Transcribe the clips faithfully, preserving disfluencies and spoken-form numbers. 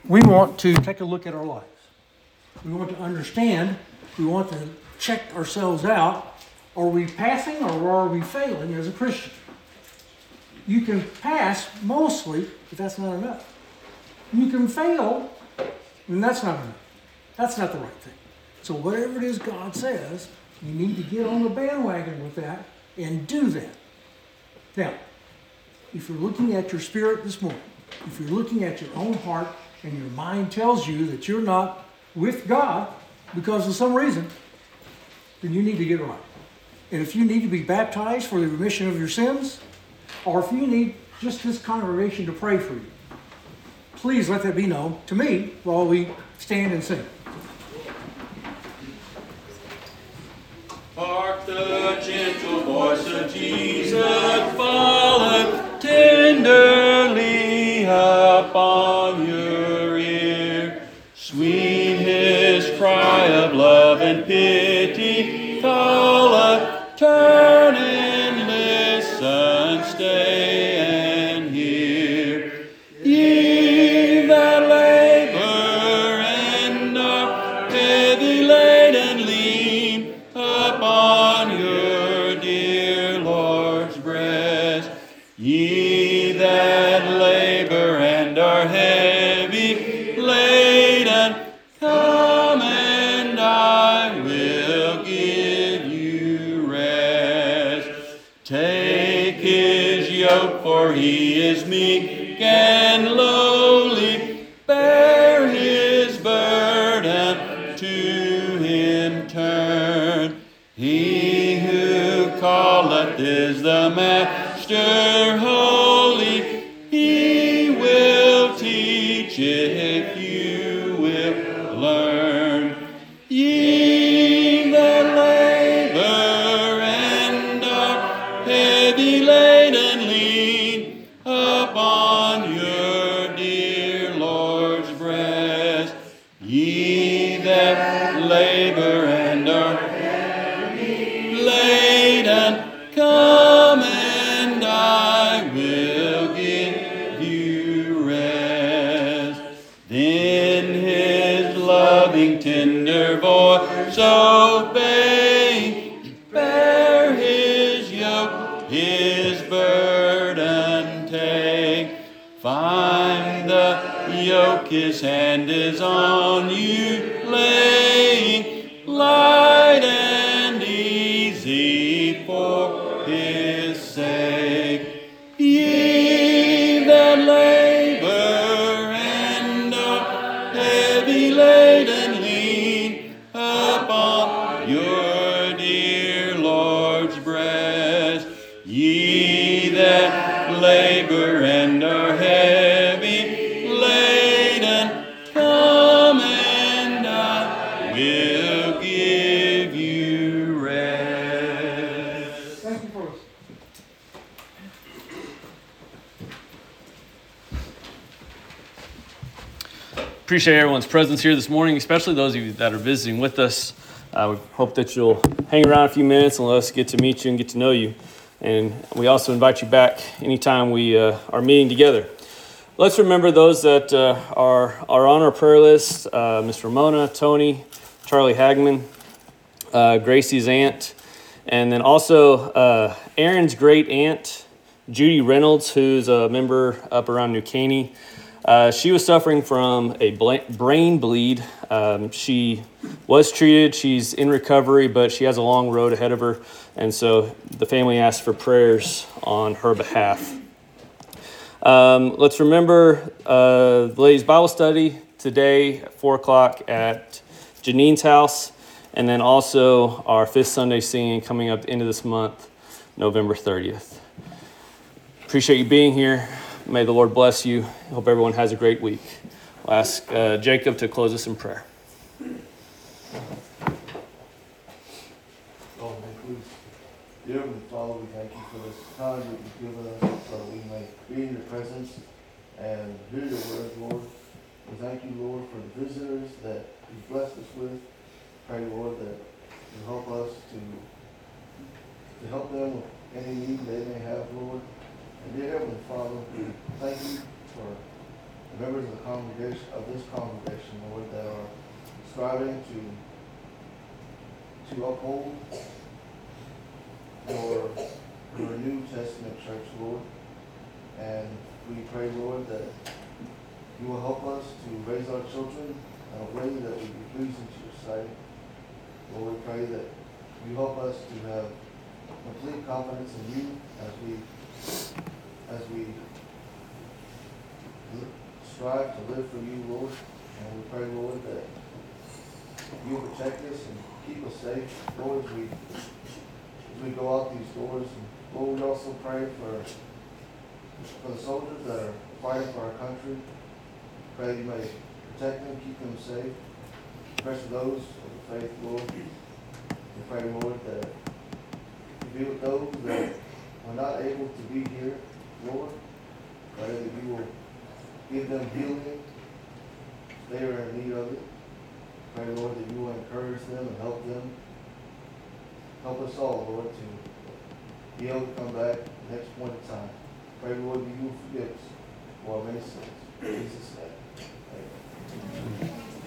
we want to take a look at our lives. We want to understand, we want to check ourselves out. Are we passing or are we failing as a Christian? You can pass mostly, but that's not enough. You can fail, and that's not enough. That's not the right thing. So whatever it is God says, you need to get on the bandwagon with that and do that. Now, if you're looking at your spirit this morning, if you're looking at your own heart and your mind tells you that you're not with God because of some reason, then you need to get right. And if you need to be baptized for the remission of your sins, or if you need just this congregation to pray for you, please let that be known to me while we stand and sing. Hark the gentle voice of Jesus falleth tenderly upon your ear. Sweet his cry of love and pity calleth, turn and listen, stay and hear. Ye that labor and are heavy laden, lean upon your dear Lord's breast. Ye that labor and are heavy laden, come and I will give you rest. Take his yoke, for he is meek and lowly. Bear his burden, to him turn. He who calleth is the Master holy. He will teach if you will learn. Ye that labor and are heavy laden, lean upon your dear Lord's breast. Ye that labor and are heavy laden, come and I will give you rest. Then his loving tender voice obey, bear his yoke, his burden take. Find the yoke, his hand is on you laying, light and easy for his sake. Ye that labor and are heavy laden, lean upon your dear Lord's breast. Ye that labor and are heavy laden, come and I will give you rest. Thank you for us. Appreciate everyone's presence here this morning, especially those of you that are visiting with us. Uh, we hope that you'll hang around a few minutes and let us get to meet you and get to know you. And we also invite you back anytime we uh, are meeting together. Let's remember those that uh, are, are on our prayer list, uh, Miss Ramona, Tony, Charlie Hagman, uh, Gracie's aunt, and then also uh, Aaron's great aunt, Judy Reynolds, who's a member up around New Caney. Uh, she was suffering from a brain bleed. Um, she was treated. She's in recovery, but she has a long road ahead of her. And so the family asked for prayers on her behalf. Um, let's remember uh, the ladies' Bible study today at four o'clock at Janine's house. And then also our fifth Sunday singing coming up at the end of this month, November thirtieth. Appreciate you being here. May the Lord bless you. Hope everyone has a great week. I'll ask uh, Jacob to close us in prayer. Oh, please. Dear Heavenly Father, we thank you for this time that you've given us so that we may be in your presence and hear your word, Lord. We thank you, Lord, for the visitors that you've blessed us with. Pray, Lord, that you help us to, to help them with any need they may have, Lord. And dear Heavenly Father, we thank you for the members of the congregation, of this congregation, Lord, that are striving to, to uphold your, your New Testament church, Lord. And we pray, Lord, that you will help us to raise our children in a way that will be pleasing to your sight. Lord, we pray that you help us to have complete confidence in you as we as we strive to live for you, Lord. And we pray, Lord, that you protect us and keep us safe, Lord, as we as we go out these doors. And Lord, we also pray for for the soldiers that are fighting for our country. Pray you may protect them, keep them safe, especially those of the faith, Lord. We pray, Lord, that you be with those that are not able to be here, Lord. Pray that you will give them healing if they are in need of it. Pray, Lord, that you will encourage them and help them. Help us all, Lord, to be able to come back at the next point in time. Pray, Lord, that you will forgive us for our many sins. In Jesus' name, amen.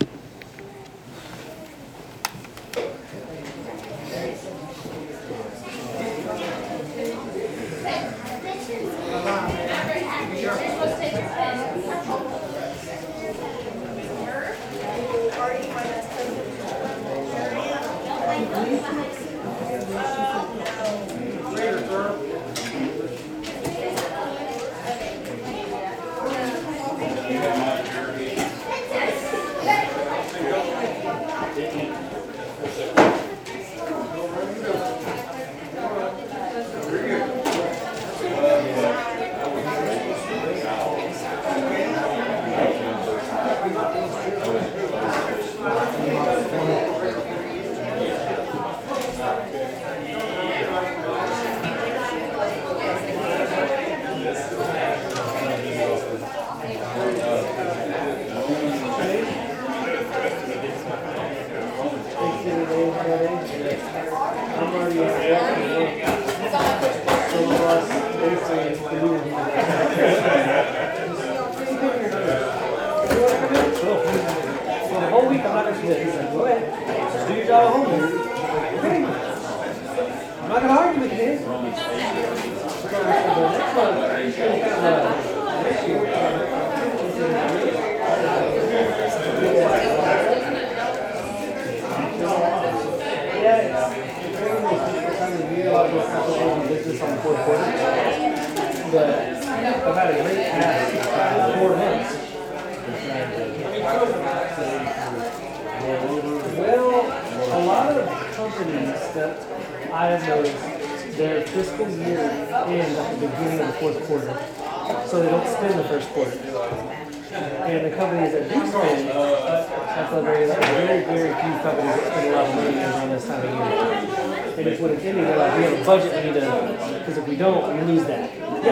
Budget we need to, because if we don't, we lose that.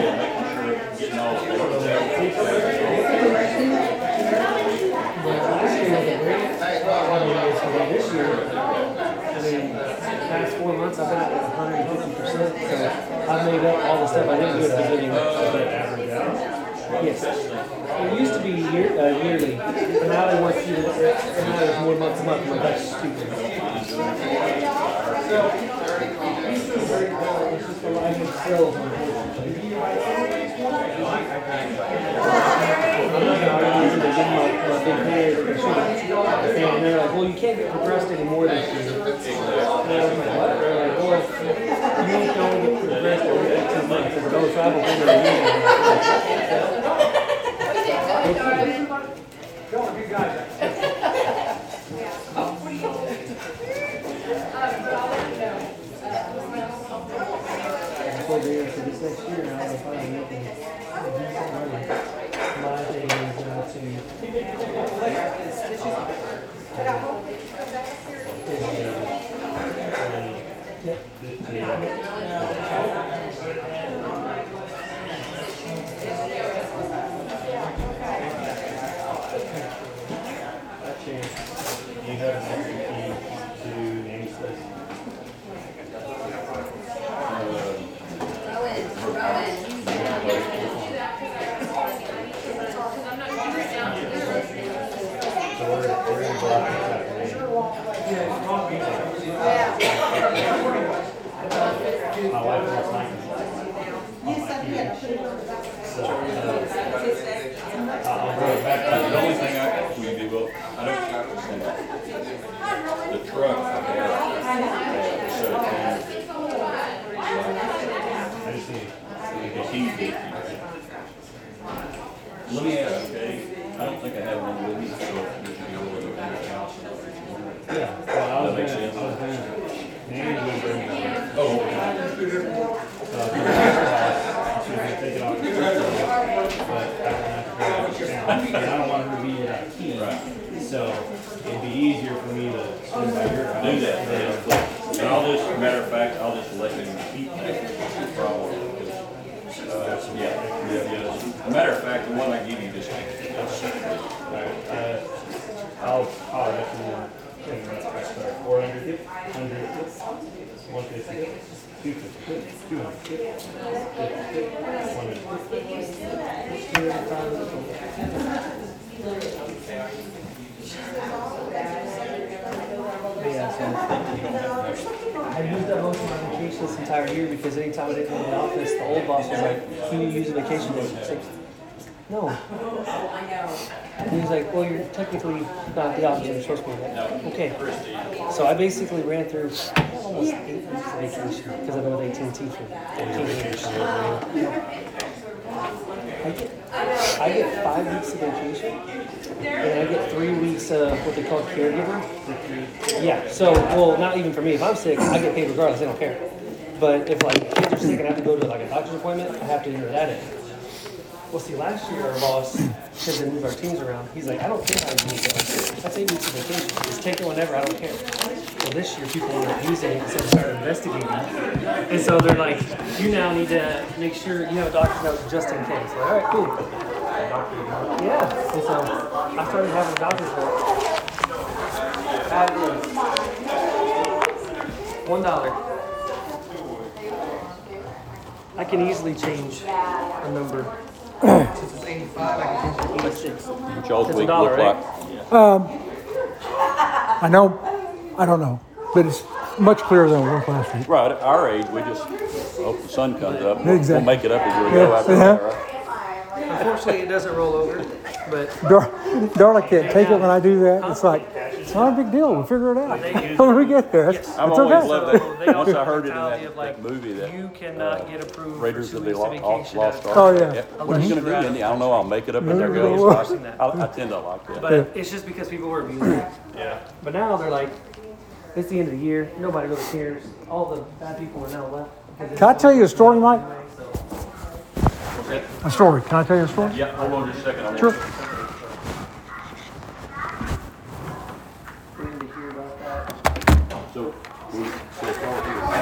This year, I mean, the past four months I've been at one hundred fifty percent, so I've made up all the stuff I didn't do at the beginning of the average out. Yes. It used to be year, uh, yearly, but now they want you to, and now there's more months a month, but that's stupid. It's just the life of sales, unfortunately. I'm not going to argue they give them a, a big pay that they should. And they're like, well, you can't get progressed anymore this year. And I was like, what? They're like, well, you can only get progressed every eighteen months. It's no travel for a year. Go, you guys. For this next year, I will probably make a decent money. My thing is uh, to is, uh, My wife wants Nike. So, uh, I'll go back. The only thing I we do, well, I don't the truck. So I just need the heat. Let me ask, okay? I don't think I have one with me, so you can go over to your house. Yeah, well, I was That makes gonna, sense. I was gonna, Nanny's gonna bring it over. Oh, okay. So if you're at her house, she's gonna take it off the trailer, but I don't have to drive it down. And I don't want her to be without a key. Right. So it'd be easier for me to swing by your house. Do that. And I'll just, matter of fact, I'll just let him keep that problem. Uh, yeah, yeah, yeah. Matter of fact, the one I give you just. Alright, uh, I'll, I'll recommend four hundred, hundred, one fifty, two fifty, two hundred, one I used up most of my vacation this entire year because anytime I didn't go to the office, the old boss was like, "Can you use a vacation day?" It's like, no. And he was like, "Well, you're technically not the officer, you're supposed to be there." Okay. So I basically ran through almost eight weeks of vacation because I've been with A T and T for fourteen years. I get, I get five weeks of vacation, and I get three weeks of what they call caregiver. Yeah, so, well, not even for me. If I'm sick, I get paid regardless. They don't care. But if, like, kids are sick and I have to go to, like, a doctor's appointment, I have to enter that in. Well, see, last year our boss, because they moved our teams around, he's like, "I don't care how you use it. That's eight weeks of vacation. Just take it whenever. I don't care." Well, this year people were using it, so they started investigating. And so they're like, "You now need to make sure you have a doctor's note just in case." Like, all right, cool. Yeah. And so I started having a doctor's note. Add it in. One dollar. I can easily change a number. Since it's eighty-five, I can change it to eighty-six. What y'all's It's a week dollar, look right? like? I know, I don't know, but it's much clearer than it was last week. Right, at our age, we just hope the sun comes up. We'll Exactly. make it up as we go Yeah, after uh-huh. that, right? Unfortunately, it doesn't roll over, but Dar- Darla can't take it when I do that. It's like, it's not a big deal. We'll figure it out. When we get there, it's, it's I've always okay. loved They that. also Once I heard it in mentality that, of, like, that movie, that you cannot get approved Raiders for of two the weeks of Lost, vacation. Lost Ark. Oh, yeah. What are you gonna do, Andy? I don't know. I'll make it up as I go. No. I, I, I tend to like that. But it's just because people were abusing it. Yeah. But now they're like, it's the end of the year. Nobody really cares. All the bad people are now left. because Can I tell you a story, Mike? So, A story. Can I tell you a story? Yeah, hold on just a second. I'm Sure. we need to hear about that. So, we, so as far as here, okay?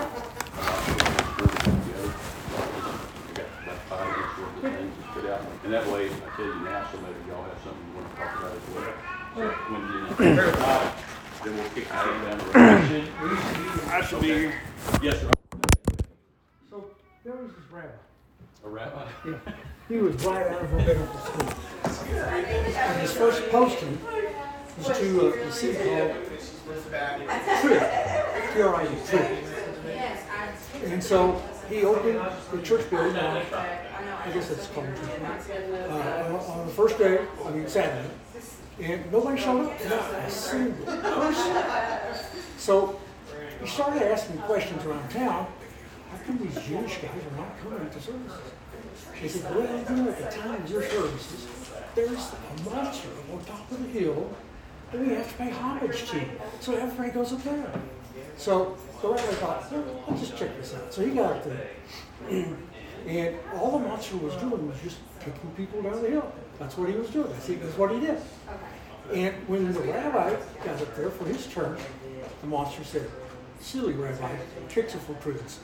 We got about five minutes worth of things to put out. And that way, I tell you now, so maybe y'all have something you want to talk about as well. So when you, then we'll kick the thing down the road. I should be here. Yes, sir. So there was this rabbi. A rabbi? He was right out of rabbinical school. And his first posting was to a, a city called Trib. T R I B, Trib. And so he opened the church building on, I guess that's called a church building, uh, on, on the first day, I mean Saturday. And nobody showed up, not a single person. So he started asking questions around town. How come these Jewish guys are not coming to services? He said, well, you know, at the time of your services, there's a monster on top of the hill that we have to pay homage to. So everybody goes up there. So the rabbi thought, well, let's just check this out. So he got up there, and all the monster was doing was just kicking people down the hill. That's what he was doing. That's, that's what he did. And when the rabbi got up there for his turn, the monster said, silly rabbi, kicks her for prudence.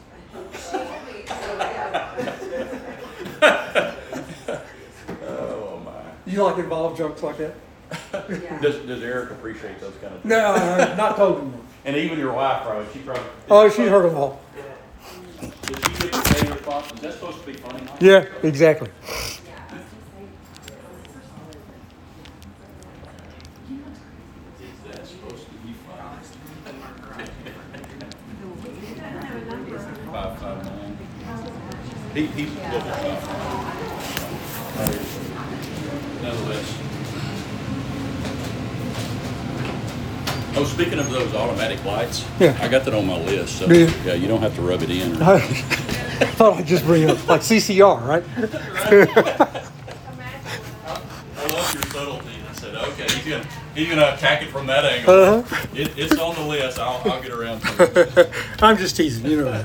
Oh, my. You like involved jokes like that? Does, does Eric appreciate those kind of things? No, no, not totally. And even your wife, probably, she probably. Oh, she heard them all. Did she get the same response? Is that supposed to be funny, Mike? Yeah, exactly. He, he's a little bit tough. Nonetheless. Oh, speaking of those automatic lights, Yeah. I got that on my list, so, Do you? yeah, you don't have to rub it in. Or, I thought I'd just bring up like C C R, right? I love your subtlety. I said, okay, he's gonna, he's gonna attack it from that angle. Uh-huh. It, it's on the list, I'll, I'll get around to it. I'm just teasing, you know that.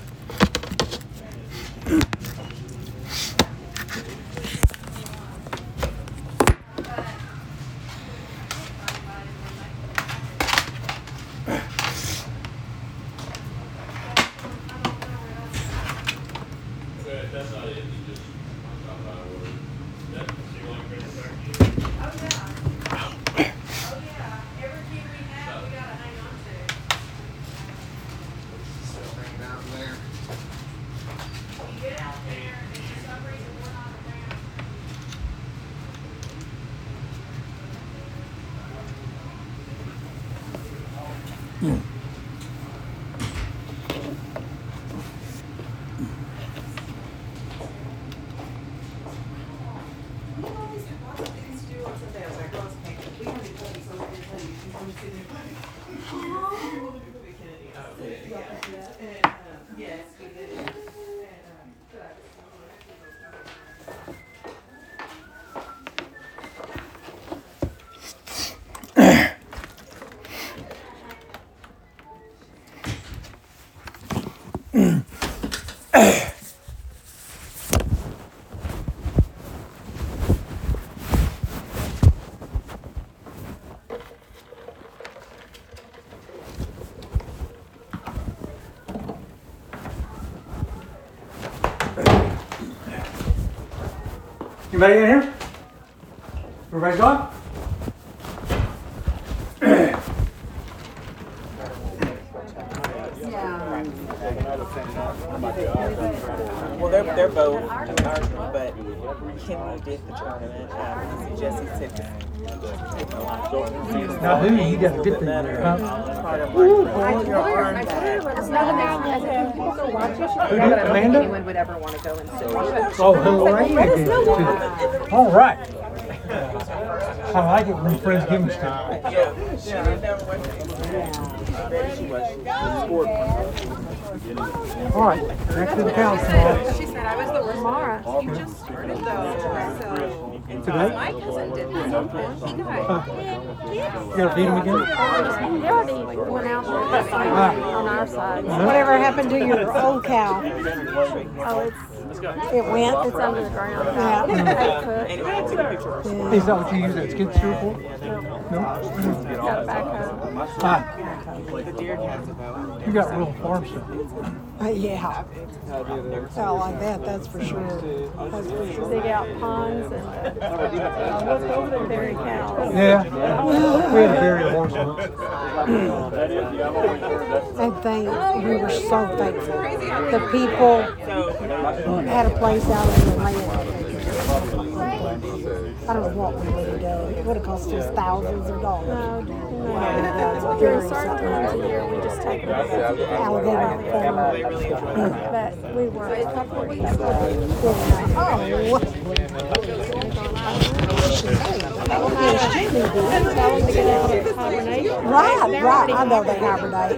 But that's not it, you just, not by order. That, Oh, yeah. Oh, yeah. Every key we have, we gotta hang on to. You get out there, and for some reason, we're not around. Yes, we did. Anybody in here? Everybody gone? Well, they're, they're both American, but Henry did the tournament. Um, Jesse took took a lot of Now who you got to get there, huh? part of like hold your arm back. Who did, Amanda? Anyone would ever want to go and sit. Oh, Lorraine did it too. All right. I like it when friends give me stuff. Yeah, yeah, I never went to There she was. She scored one. All right, back to the council. She said I was the worst. Mara, you just started though. So Today? my cousin did the same thing. He got You gotta beat him again? They already went out there Ah. on our side. Whatever happened to your old cow? Oh, it's It went? it's under the ground. Yeah. Eight foot. Anyway, I took a picture of her. Is that what you use that skid steer for? No? Got a backhoe. Ah, The deer has a bow. you got real farm stuff. Uh, yeah. I like that, that's for sure. That's for sure. Dig out ponds and uh, bury cows. Yeah, we had a very horse hunt. And thank, we were so thankful. The people had a place out in the land. I don't know what we would have done. It would have cost us thousands of dollars. No, no. Wow. During certain times of year, we just take them to Alligator farm. but we were a couple of weeks ago. Oh, Tell them to get out of hibernation. right, right. I know they hibernate.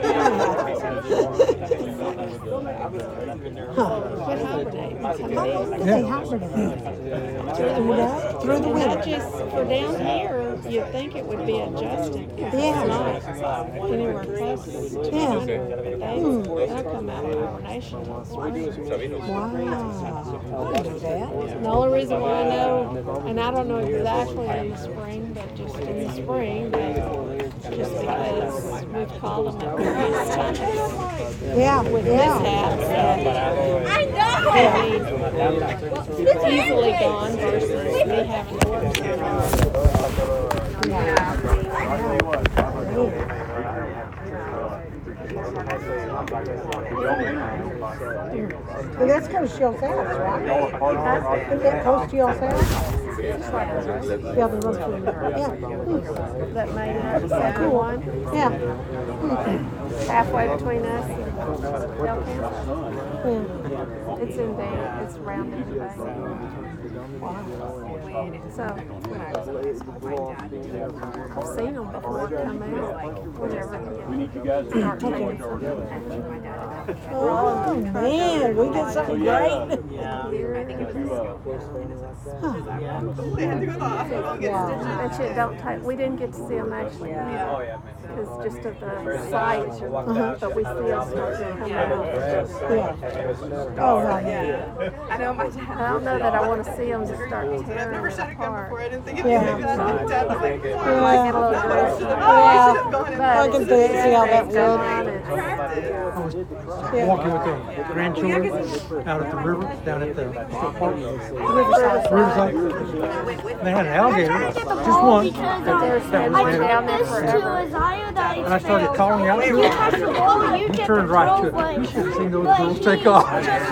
Quit hibernating. They hibernate. Through the, through the Not winter. just for down here, you'd think it would be adjusted. Yeah. It's not anywhere close to Yeah. They, they'll come out of hibernation until spring. Wow. I didn't know that. The only reason why I know, and I don't know exactly in the spring, but just in the spring, they, just because we've called them at various times Yeah, with yeah. mishaps that can be easily gone versus me having to work through And that's close to y'all's house, right? Isn't that close to y'all's house? Yeah, the road through there. Yeah. that made it seven one, Yeah. halfway between us and Del Campo. Yeah. It's in there. It's round in the back. So I've seen them before come out. Whenever We need you guys to start taking something. Oh, man, we did something great. That shit don't take. We didn't get to see them actually because just of the sight, uh-huh. But we still started to come out. Yeah. Oh, well, yeah. I know my dad. I don't know that I want to see them just start tearing I've never it seen a gun apart. before. I didn't think it Yeah. was like that. Dad was like, I might get a little aggressive. oh, I should have gone in. I can see, see how that works. I was walking with the grandchildren out at the river, down at the state park. Riverside. Riverside. They had an alligator, just one. But they're standing down there forever. And I started calling out to him. He turned right to it. You should have seen those girls take off.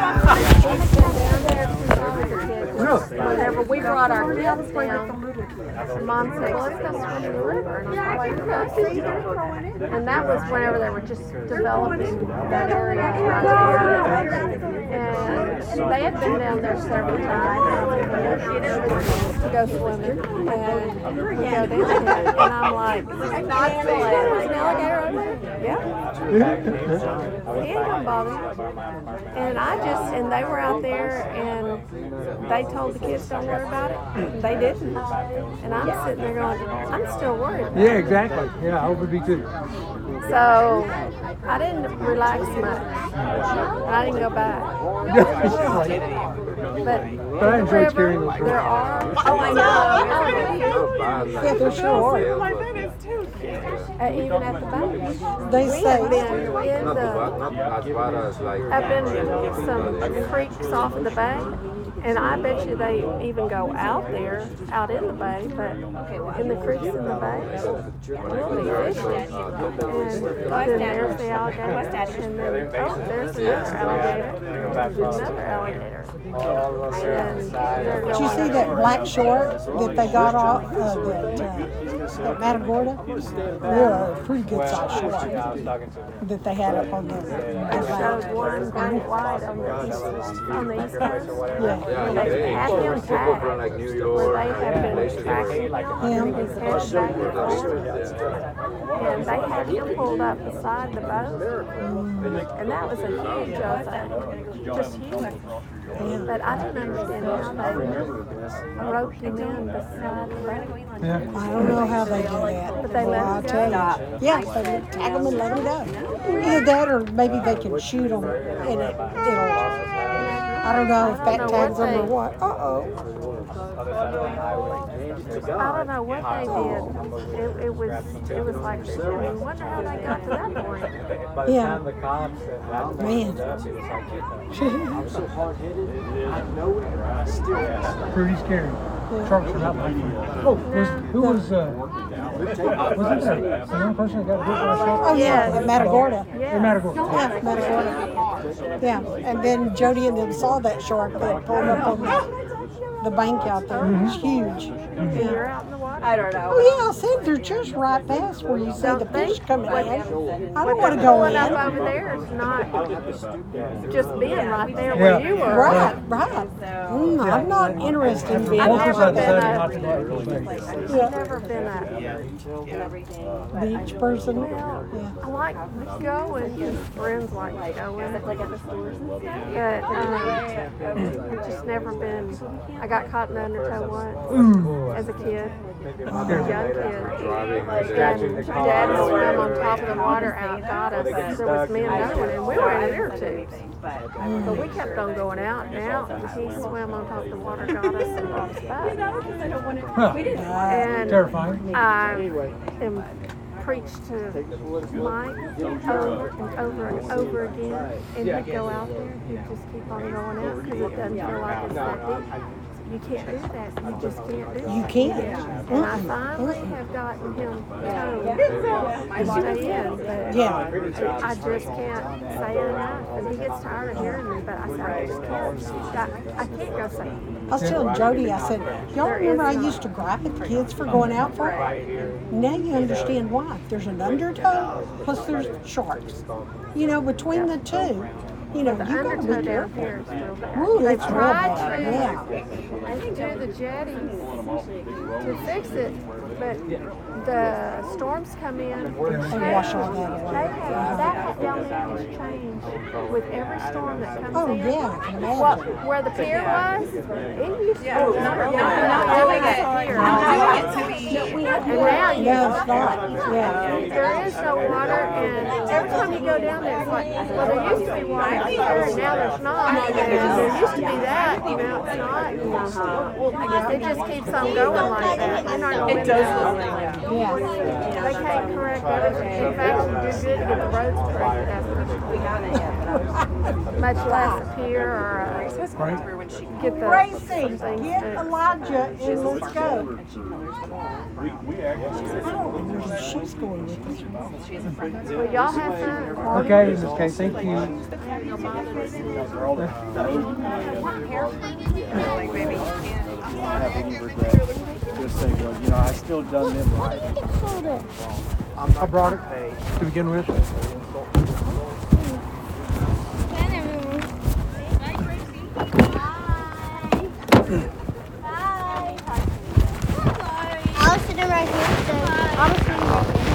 Whenever we brought our kids down, Mom said, let's go swim in the river. And I'm like, okay. And that was whenever they were just developing that area right there. And they had been down there several times to go swimming. And we go down there. And I'm like, there's an alligator over there? Yeah. He ain't gonna bother. And I just, and they were out there and they told the kids don't worry about it. They didn't. And I'm sitting there going, I'm still worried. Yeah, exactly. Yeah, I would be too. So I didn't relax much. I didn't go back. But, But I enjoyed scaring those there girls. are, oh, I know. Yeah, there sure are. Uh, even at the bank. They We say, have been in the, I've been in some creeks off of the bay, and I bet you they even go out there, out in the bay, but in the creeks in the bay, we'll be fishing. And then there's the alligator, and then, oh, there's another alligator, another alligator. And they're did you see going- that black shark that they got off, uh, that, uh, at Matagorda? They're a pretty good sized shark that they had up on the, the Showed lake. one great white on the east, on the east coast. Yeah. When they had him tagged, when they had been tracking him, his head back and forth. And they had him pulled up beside the boat. And that was a huge uh, thing, just huge. But I didn't understand how they roped him in beside the boat. Yeah. I don't know how they do that. But they Well, let I'll him tell go. you. Yeah, they tag them and let them go. Either that or maybe they can shoot them and it, it'll, I don't know if that tags them or what. Uh-oh. I don't know what they did. It, it was, it was like, I mean, wonder how they got to that point. Yeah. Man. Pretty scary. Sharks are not like Oh, was, who was, uh, wasn't there a young person that got bit by a shark? Oh, yeah, at Matagorda. In Matagorda. Yeah, Matagorda. Yeah, and then Jody and them saw that shark that pulled up on the, the bank out there. It was huge. You're out in the water. I don't know. Oh, yeah, I said they're just right past where you see the fish coming in. I don't want to go Pulling up in. over there is not just being right there Yeah. where you were. Right, right. Mm, I'm not interested in being I've Both of never us been decided a- not to go out really big. I've never been a, beach person. well, Yeah. I like going, because friends like going. But um, I've just never been, I got caught in the undertow once as a kid. As a young kid. And Dad swam on top of the water and got us. There was men going, and we were in an inner tubes. But we kept on going out and out, and he swam on top of the water, got us, and brought us back. Huh. And Terrifying. I am preached to Mike over and over and over again, and he'd go out there, he'd just keep on going out because it doesn't feel like it's that deep. You can't do that. You just can't do it. You can't. And I finally have gotten him told to stay in, but Yeah. I just can't say it enough. And he gets tired of hearing me, but I said, I just can't. I, I can't go say it. I was telling Jody, I said, y'all remember I used to gripe at the kids for going out for it? Now you understand why. There's an undertow, plus there's sharks. You know, between the two, You know, The you gotta undertow be down careful. here is real bad. Ooh, They it's real tried bad, to yeah. do the jetties to fix it, but the storms come in. And wash all that away. They have, that down there has changed with every storm that comes Oh, in. yeah, I can Well, imagine. where the pier was, it used to be Yeah, not not doing doing it it. here. Not doing it to be. And now you No, it's not, yeah. there is no water, and every time you go down there, it's like, well, there used to be water up there, and now there's not. And there used to be that, and now it's not. It just keeps on going like that. You're not gonna It does. Yeah. They can't correct everything. In fact, you do good to get the roads corrected after, much less a pier or a, get the Gracie, some things get fixed. Elijah and let's go. We, we actually. I don't know where she's going with this. Well, y'all have fun. Okay, Miz Kay, thank you. have any regret. Just say, well, you know, I still done them right. I brought it to begin with. I was sitting right here. So I was sitting right here.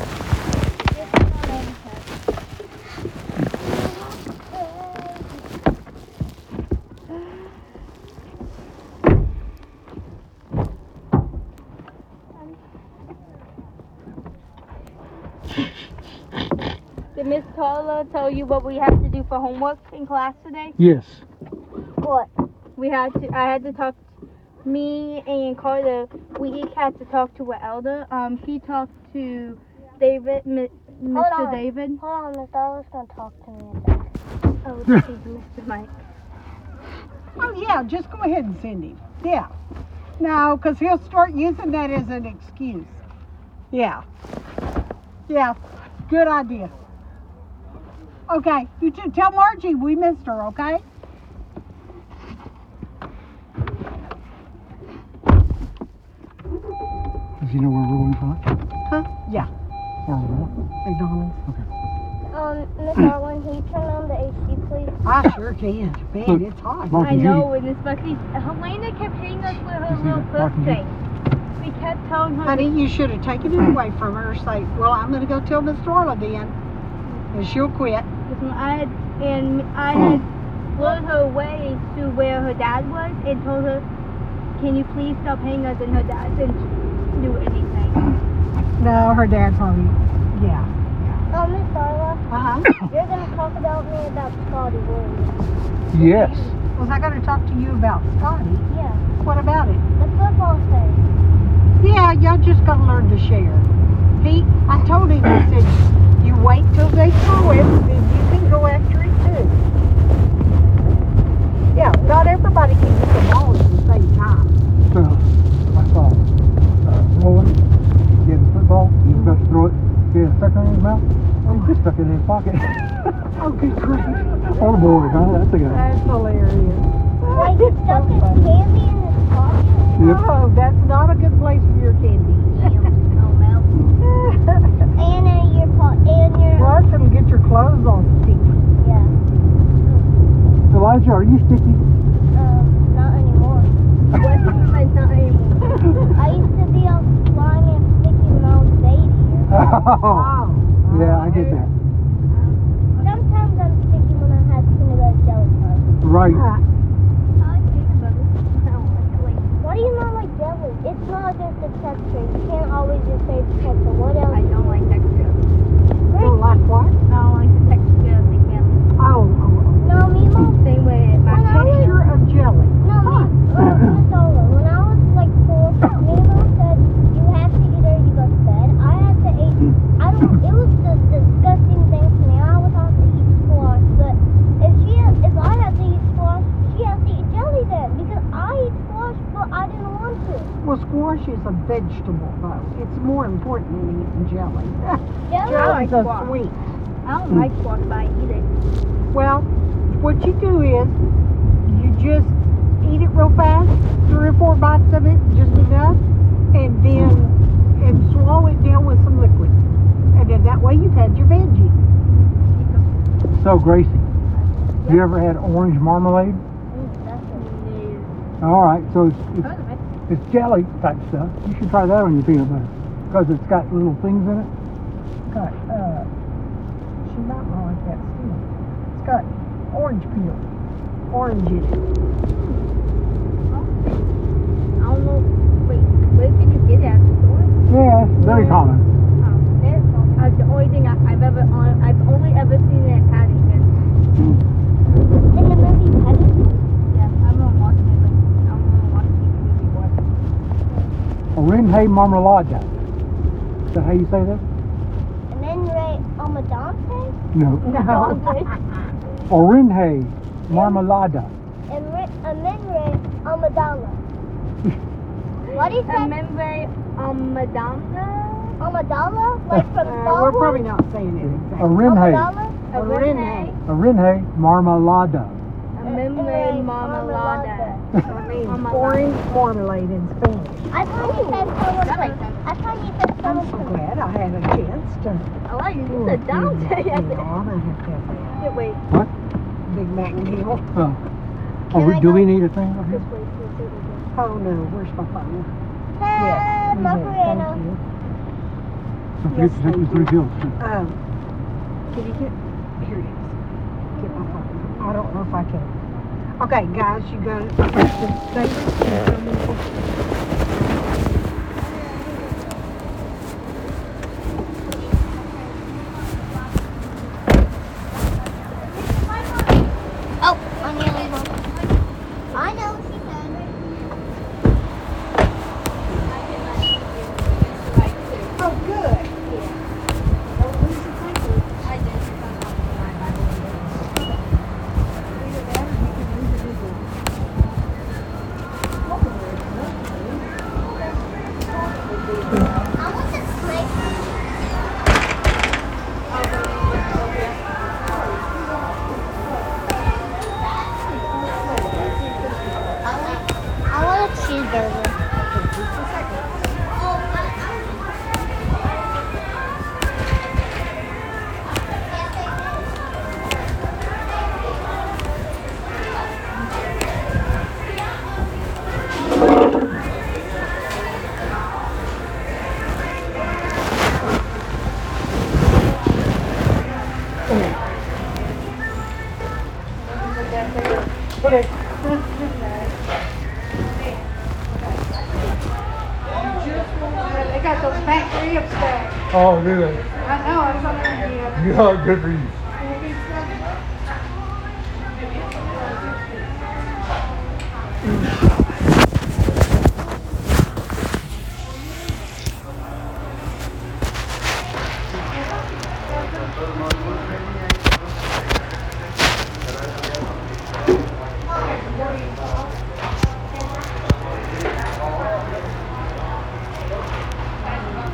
Did Miss Carla tell you what we had to do for homework in class today? Yes. What? We had to. I had to talk. Me and Carla, we each had to talk to an elder. Um, she talked to David, Mi- Mister on. David. Hold on, Miss Darla's gonna talk to me a second. Oh, this is Mister Mike. Oh, yeah, just go ahead and send him. Yeah. No, because he'll start using that as an excuse. Yeah. Yeah, good idea. Okay, you should tell Margie we missed her, okay? Does he know where we're going from? Huh? Yeah. Where we're going? McDonald's. Um, Miss Darwin, can you turn on the A C, please? I sure can. Man, it's hot. I know, and especially Helena kept hitting us with her little foot thing. We kept telling her. Honey, you should have taken it away from her. Say, well, I'm going to go tell Miss Darla then. And she'll quit. Listen, I had and I had lured her away to where her dad was and told her, "Can you please stop hitting us?" And her dad didn't do anything. No, her dad probably, yeah. Oh, Miss Darla, Uh-huh. you're gonna talk about me about Scotty Williams. Yes. Was I going to talk to you about Scotty? Yeah, What about it? the football thing. Yeah, y'all just got to learn to share. He, I told him, I said, you wait till they throw it, then you can go after it too. Yeah, not everybody can get the ball at the same time. So, I saw uh, rolling, he had the football, he was about to throw it, he had it stuck in his mouth, and he just stuck it in his pocket. Oh, good grief. Oh boy, huh? That's a good one. That's hilarious. Like he stuck his candy in his pocket. Yep. Oh, that's not a good place for your candy. And in your pot, and your Plus, it'll get your clothes all sticky. yeah. Elijah, are you sticky? Um, not anymore. What do you mean not anymore? I used to be all slimy and sticky when I was a baby. Oh, yeah, I get that. Sometimes I'm sticky when I have peanut butter jelly time. Right. Uh, I like peanut butter. I don't like it. Like, Why do you not like jelly? It's not just the texture. You can't always just say the texture. What else? I don't like texture. don't like what? I don't like the texture of the candy. Oh, oh, oh. No, me, Mom. Same way my When I was- Texture of jelly. No, me. Uh, Miss Ola, when I was like four, me and Mom said you have to eat or you go to bed. I had to eat. I don't. It was the disgusting thing to me. I would have to eat squash, but if she, if I had to eat squash, she has to eat jelly then because I eat squash, but I didn't want to. Well, squash is a vegetable, though. It's more important than eating jelly. Jelly. Jelly's a squash. sweet. I don't like squash, but I eat it. Well, what you do is you just eat it real fast, three or four bites of it, just enough, and then and swallow it down with some liquid. And then that way you've had your veggie. So, Gracie, You ever had orange marmalade? All right, so it's, it's, it's jelly type stuff. You should try that on your peanut butter because it's got little things in it. Got, uh, she might not like that still. It's got orange peel, orange in it. I don't know. Wait, where did you get it at the store? Yeah, it's very common. Uh, the only thing I, I've ever on, I've only ever seen it at Paddington. In the movie Paddington? Yeah, I'm gonna watch it. Like, I'm gonna watch the movie what? Orenje marmalade. Is that how you say that? And then Ray Amadante? No. Orenje marmalade. And Ray, and then Ray Amadala. What do you say? Remember, um, Madonna? Amadala? Like from Uh, Star we're Wars? probably not saying it exactly. Orenje. Amadala? Orenje. Orenje marmalade. Remember Marmalade. That means orange marmalade in Spanish. I thought you said someone That makes from, sense. I thought you said I'm someone so from, glad I had a chance to. I like it. It's a Dante. Yeah, I'm gonna have to have that. Wait, What? Big Mac meal. Oh, oh we, do we need a thing? Okay. just wait till it's over. Oh no, where's my phone? hey, Yes, we did. Macarena. Thank you. Don't forget to take the three pills. too. Um, can you get, here it is. Get my phone. I don't know if I can. Okay, guys, you got it. Oh, I'm yelling home. I know what she said. Oh, good. I want to play. I want, I want a cheeseburger. They got those fat ribs back. Oh, really? I know, I'm gonna Yeah, good for you.